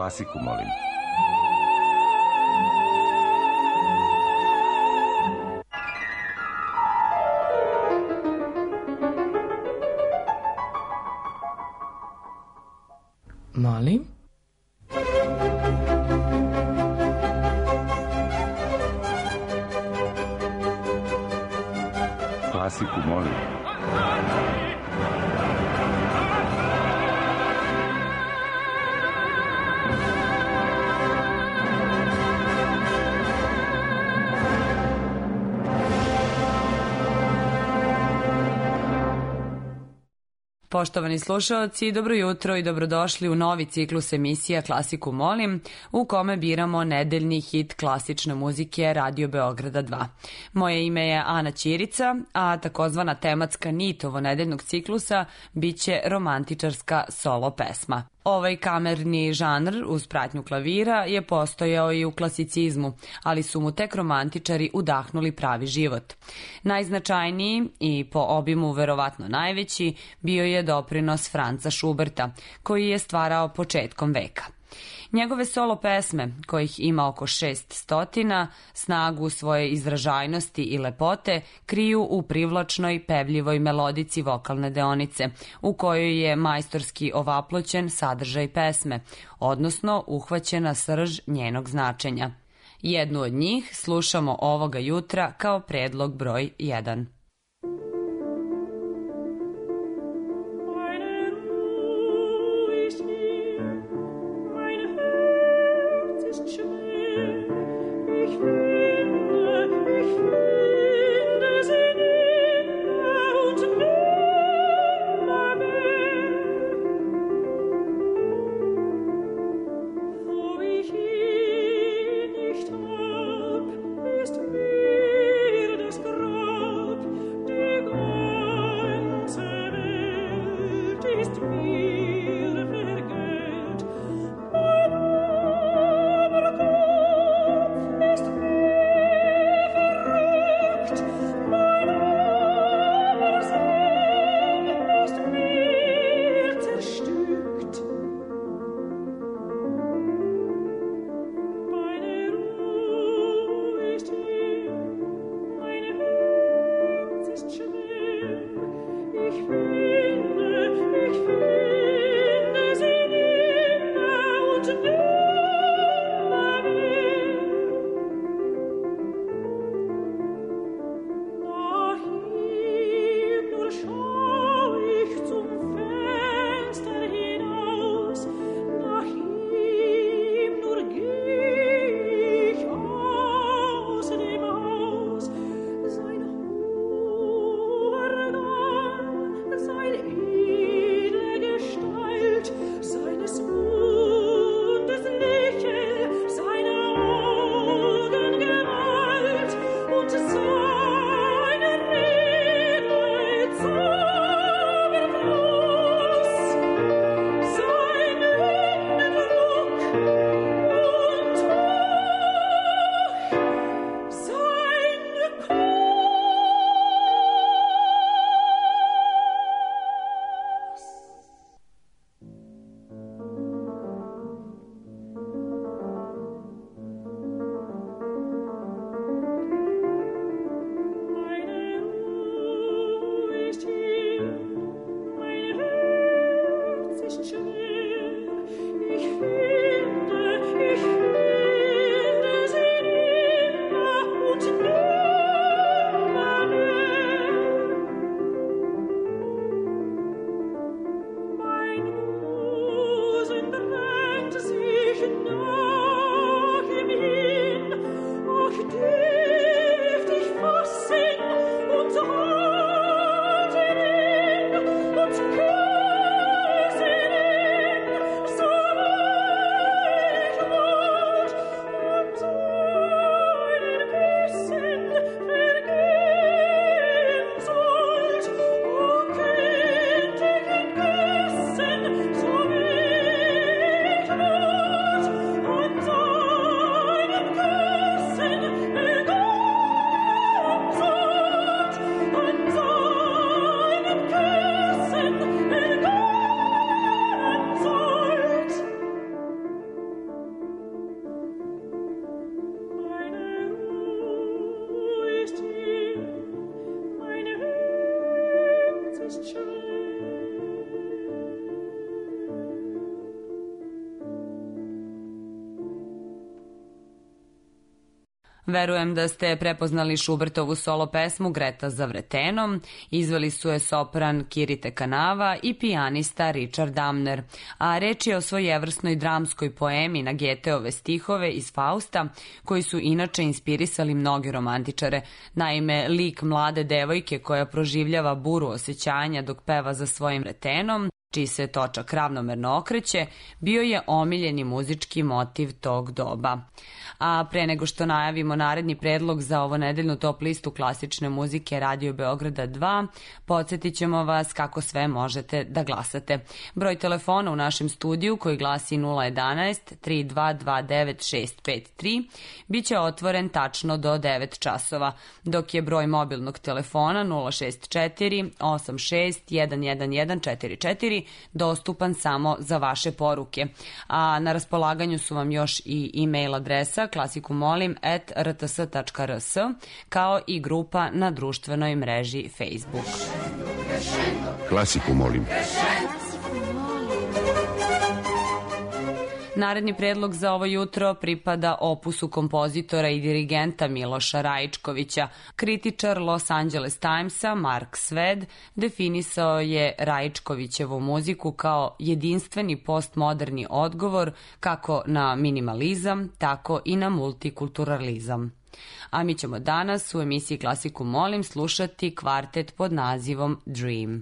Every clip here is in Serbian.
Klasiku, molim. Molim? Klasiku, molim. Poštovani slušaoci, dobro jutro i dobrodošli u novi ciklus emisija Klasiku molim, u kome biramo nedeljni hit klasične muzike Radio Beograda 2. Moje ime je Ana Ćirica, a takozvana tematska nit ovo nedeljnog ciklusa biće romantičarska solo pesma. Ovaj kamerni žanr uz pratnju klavira je postojao i u klasicizmu, ali su mu tek romantičari udahnuli pravi život. Najznačajniji i po obimu verovatno najveći bio je doprinos Franca Šuberta, koji je stvarao početkom veka. Njegove solo pesme, kojih ima oko 600, snagu svoje izražajnosti i lepote kriju u privlačnoj, pevljivoj melodici vokalne deonice, u kojoj je majstorski ovaploćen sadržaj pesme, odnosno uhvaćena srž njenog značenja. Jednu od njih slušamo ovoga jutra kao predlog broj 1. Ist mir das Grab Verujem da ste prepoznali Šubertovu solo pesmu Greta za vretenom, izveli su je sopran Kirite Kanava i pijanista Richard Damner, a reč je o svojevrsnoj dramskoj poemi na Goetheove stihove iz Fausta, koji su inače inspirisali mnoge romantičare. Naime, lik mlade devojke koja proživljava buru osjećanja dok peva za svojim vretenom, čiji se točak ravnomerno okreće, bio je omiljeni muzički motiv tog doba. A pre nego što najavimo naredni predlog za ovo nedeljnu top listu klasične muzike Radio Beograda 2, podsjetit ćemo vas kako sve možete da glasate. Broj telefona u našem studiju, koji glasi 011 3229 653, bit će otvoren tačno do 9 časova, dok je broj mobilnog telefona 064 86 11144 dostupan samo za vaše poruke. A na raspolaganju su vam još i e-mail adresa klasikumolim@rts.rs, kao i grupa na društvenoj mreži Facebook. Klasiku molim. Naredni predlog za ovo jutro pripada opusu kompozitora i dirigenta Miloša Rajičkovića. Kritičar Los Angeles Timesa Mark Sved definisao je Rajičkovićevu muziku kao jedinstveni postmoderni odgovor kako na minimalizam, tako i na multikulturalizam. A mi ćemo danas u emisiji Klasiku molim slušati kvartet pod nazivom Dream.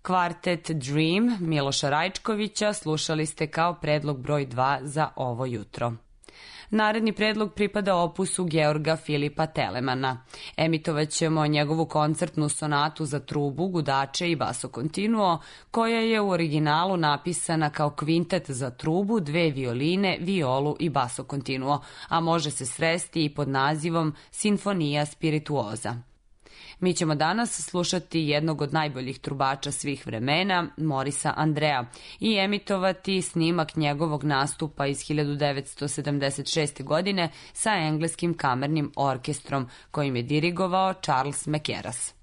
Kvartet Dream Miloša Rajčkovića slušali ste kao predlog broj 2 za ovo jutro. Naredni predlog pripada opusu Georga Filipa Telemana. Emitovat ćemo njegovu koncertnu sonatu za trubu, gudače i basso continuo, koja je u originalu napisana kao kvintet za trubu, 2 violine, violu i basso continuo, a može se sresti i pod nazivom Sinfonija spirituoza. Mi ćemo danas slušati jednog od najboljih trubača svih vremena, Morisa Andrea, i emitovati snimak njegovog nastupa iz 1976. godine sa engleskim kamernim orkestrom kojim je dirigovao Charles Mackerras.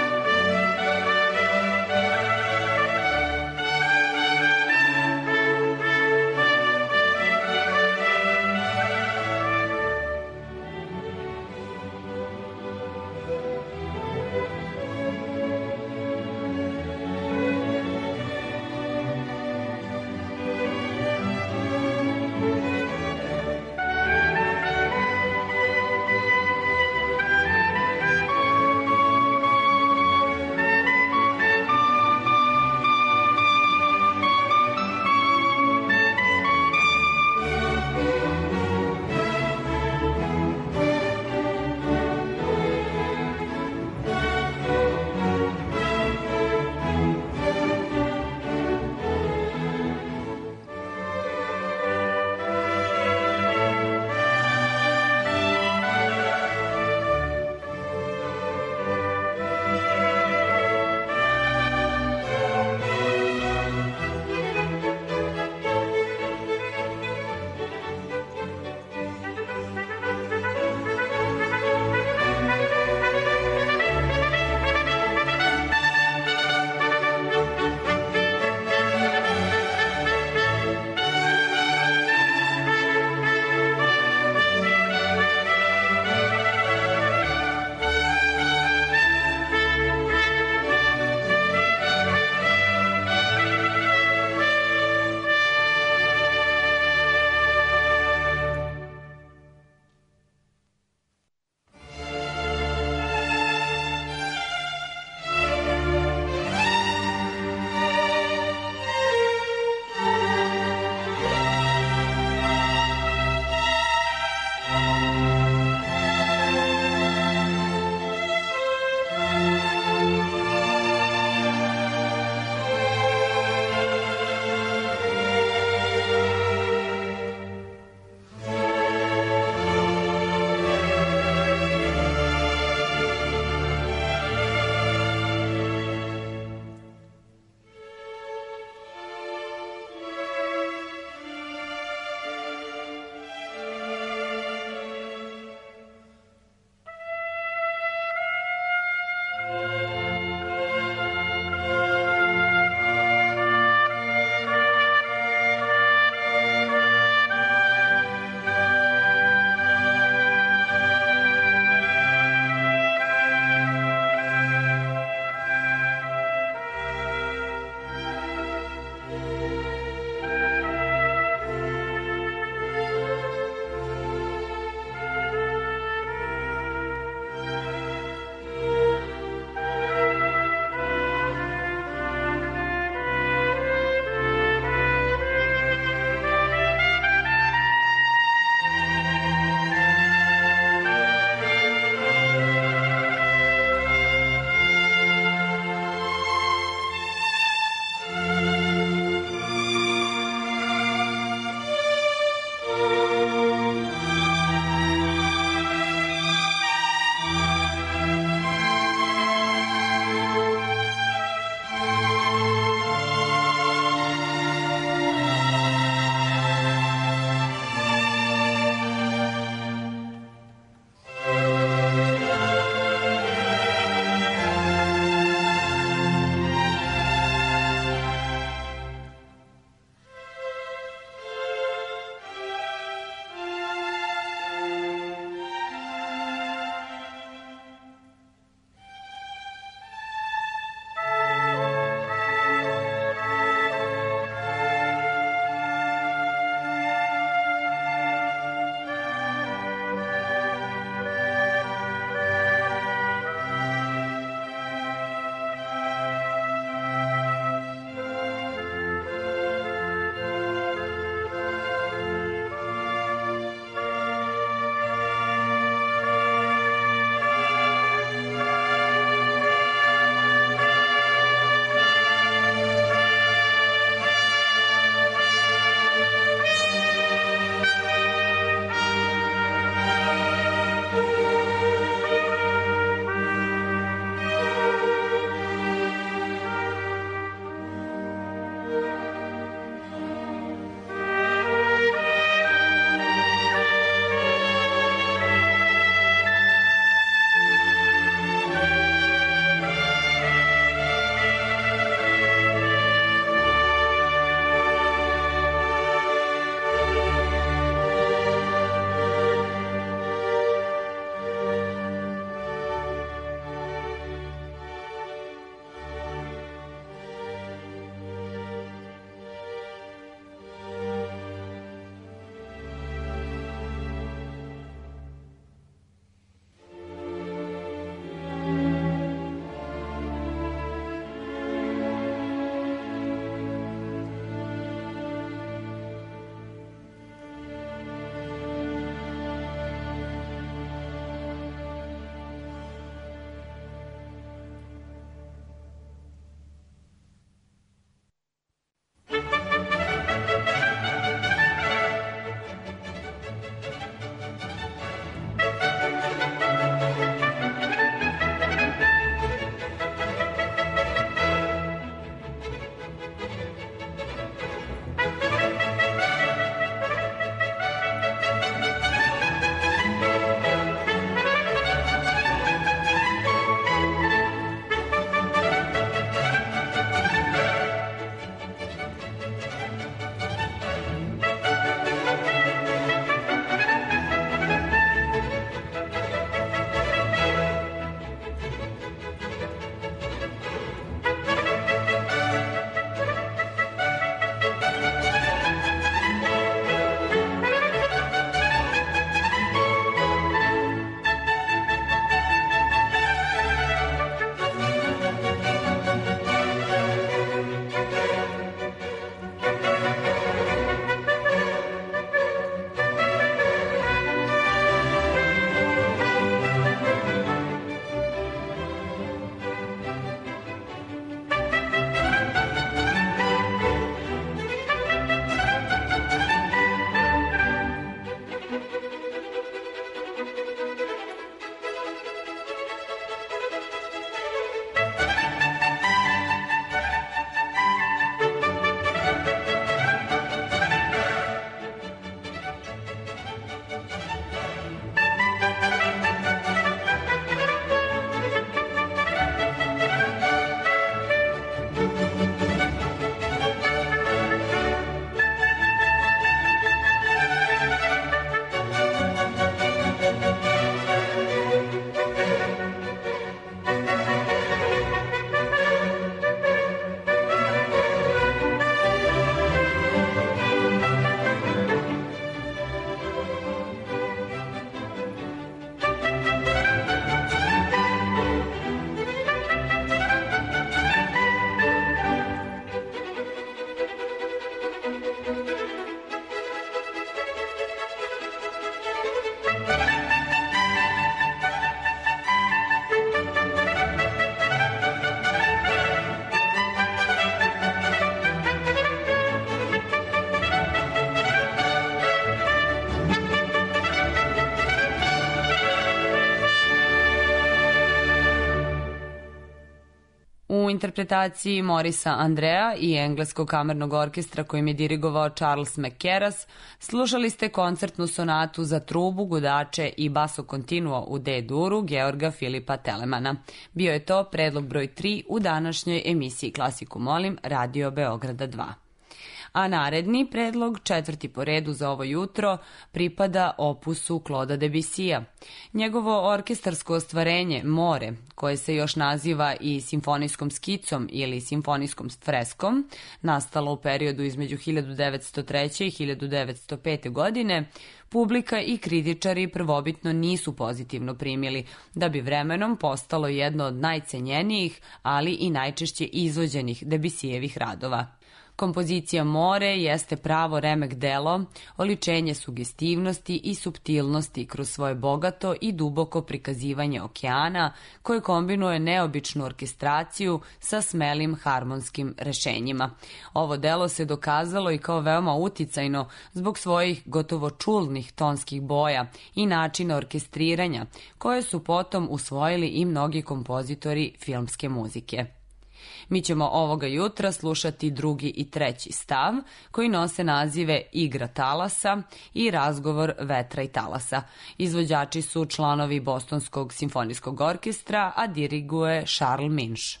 U interpretaciji Morisa Andrea i engleskog kamernog orkestra kojim je dirigovao Charles McKerras slušali ste koncertnu sonatu za trubu, gudače i basso continuo u D-duru Georga Filipa Telemana. Bio je to predlog broj 3 u današnjoj emisiji Klasiku molim Radio Beograda 2. A naredni predlog, četvrti po redu za ovo jutro, pripada opusu Claude'a Debussija. Njegovo orkestarsko ostvarenje More, koje se još naziva i simfonijskom skicom ili simfonijskom freskom, nastalo u periodu između 1903. i 1905. godine, publika i kritičari prvobitno nisu pozitivno primili, da bi vremenom postalo jedno od najcenjenijih, ali i najčešće izvođenih Debussijevih radova. Kompozicija More jeste pravo remek delo, oličenje sugestivnosti i suptilnosti kroz svoje bogato i duboko prikazivanje okeana koje kombinuje neobičnu orkestraciju sa smelim harmonskim rešenjima. Ovo delo se dokazalo i kao veoma uticajno zbog svojih gotovo čulnih tonskih boja i načina orkestriranja koje su potom usvojili i mnogi kompozitori filmske muzike. Mi ćemo ovoga jutra slušati drugi i treći stav, koji nose nazive Igra talasa i Razgovor vetra i talasa. Izvođači su članovi Bostonskog simfonijskog orkestra, a diriguje Charles Minch.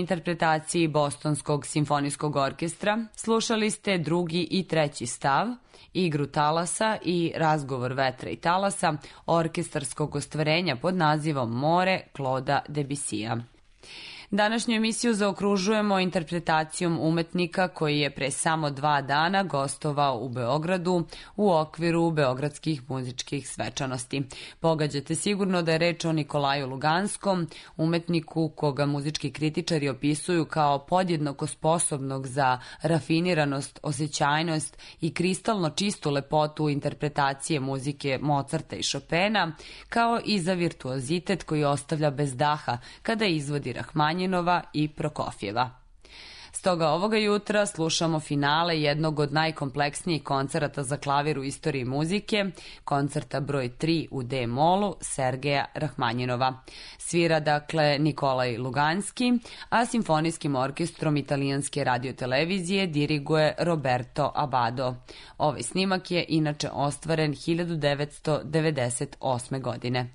interpretaciji Bostonskog simfonijskog orkestra slušali ste drugi i treći stav, igru talasa i razgovor vetra i talasa orkestarskog ostvarenja pod nazivom More Claude'a Debussya. Današnju emisiju zaokružujemo interpretacijom umetnika koji je pre samo 2 dana gostovao u Beogradu u okviru Beogradskih muzičkih svečanosti. Pogađate sigurno da je reč o Nikolaju Luganskom, umetniku koga muzički kritičari opisuju kao podjednako sposobnog za rafiniranost, osjećajnost i kristalno čistu lepotu interpretacije muzike Mozarta i Chopina, kao i za virtuozitet koji ostavlja bez daha kada izvodi Rahmanjinova i Prokofjeva. Stoga ovoga jutra slušamo finale jednog od najkompleksnijih koncerata za klavir u istoriji muzike, koncerta broj 3 u D-molu Sergeja Rahmanjinova. Svira dakle Nikolaj Luganski, a simfonijskim orkestrom italijanske radiotelevizije diriguje Roberto Abbado. Ovaj snimak je inače ostvaren 1998. godine.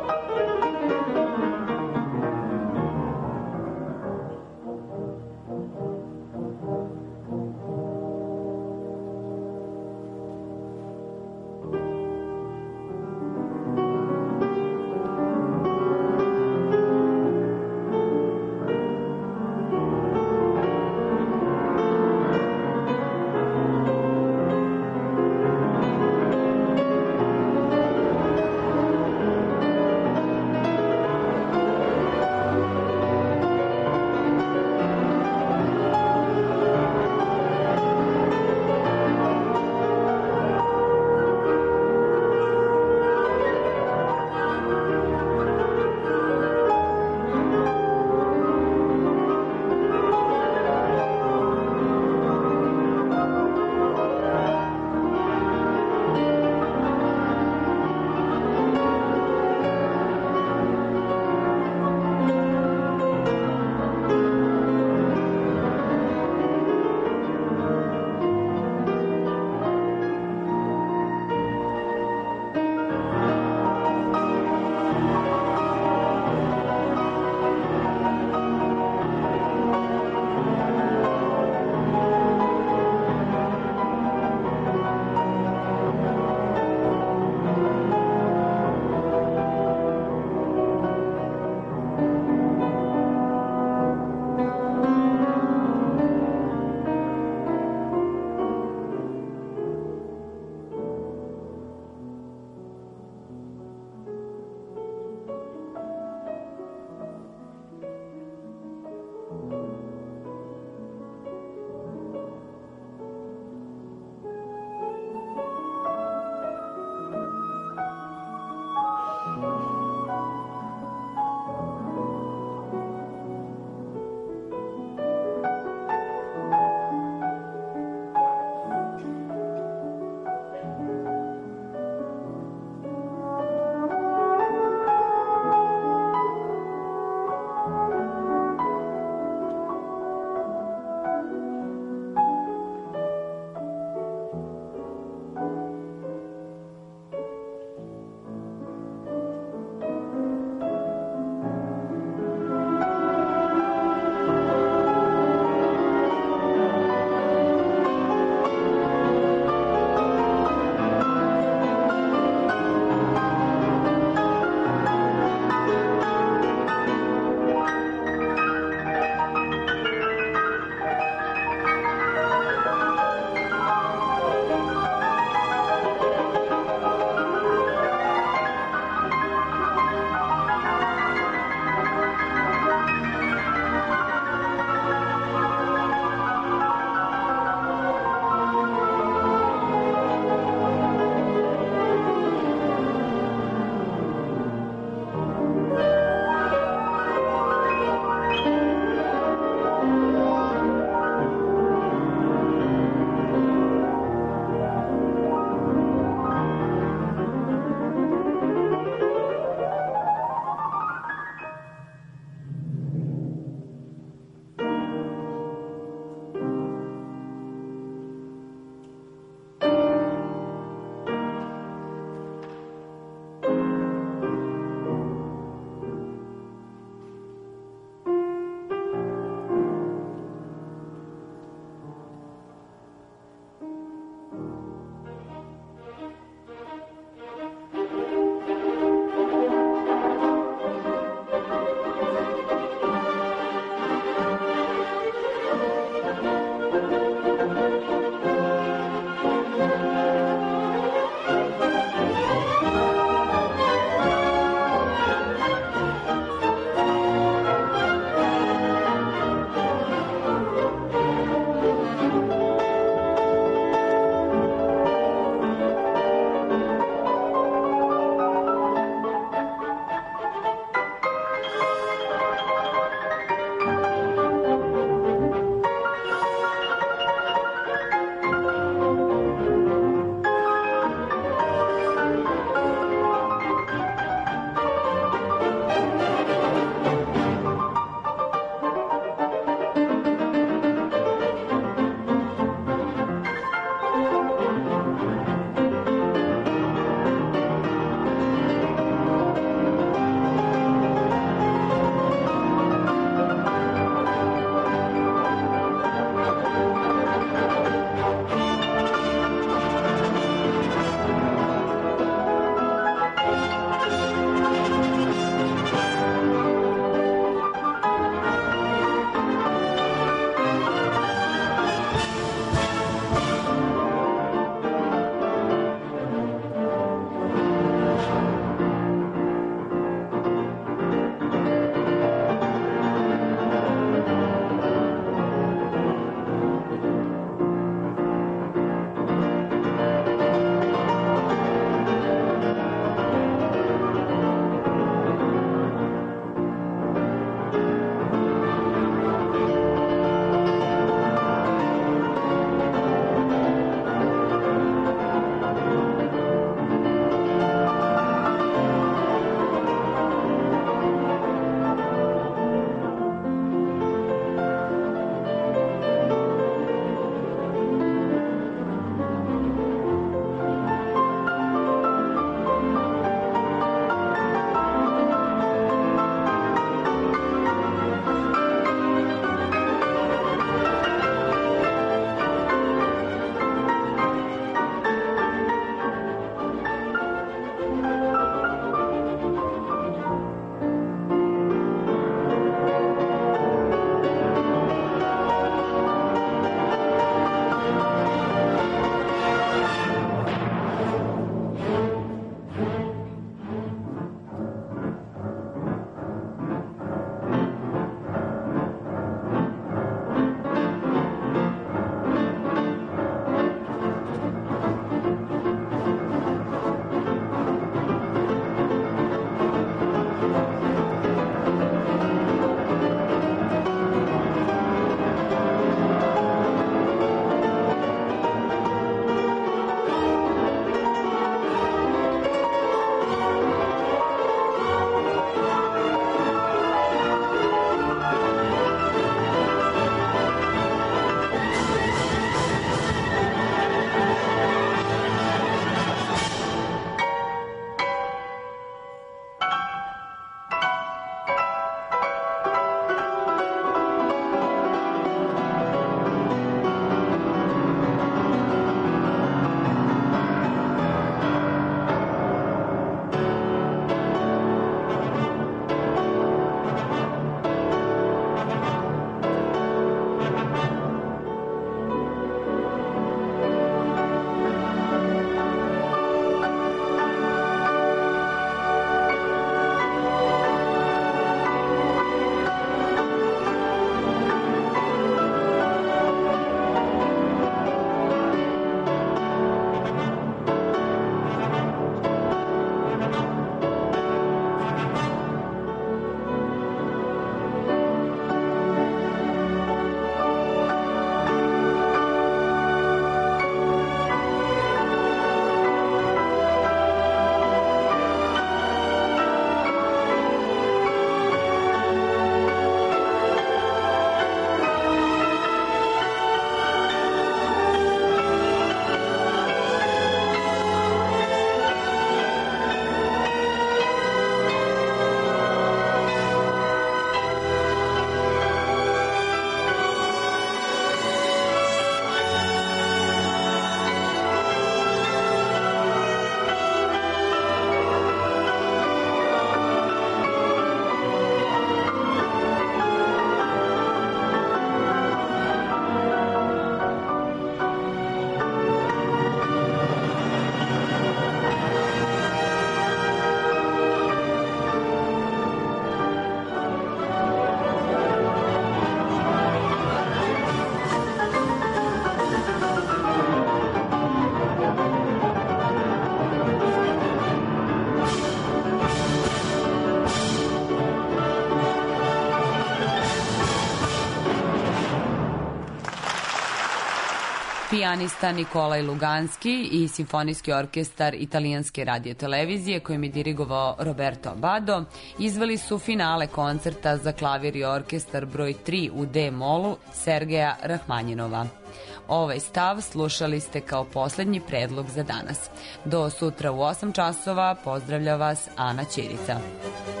Pijanista Nikolaj Luganski i Simfonijski orkestar Italijanske radiotelevizije, kojim je dirigovao Roberto Abbado, izveli su finale koncerta za klavir i orkestar broj 3 u D-molu Sergeja Rahmanjinova. Ovaj stav slušali ste kao poslednji predlog za danas. Do sutra u 8 časova pozdravlja vas Ana Ćirica.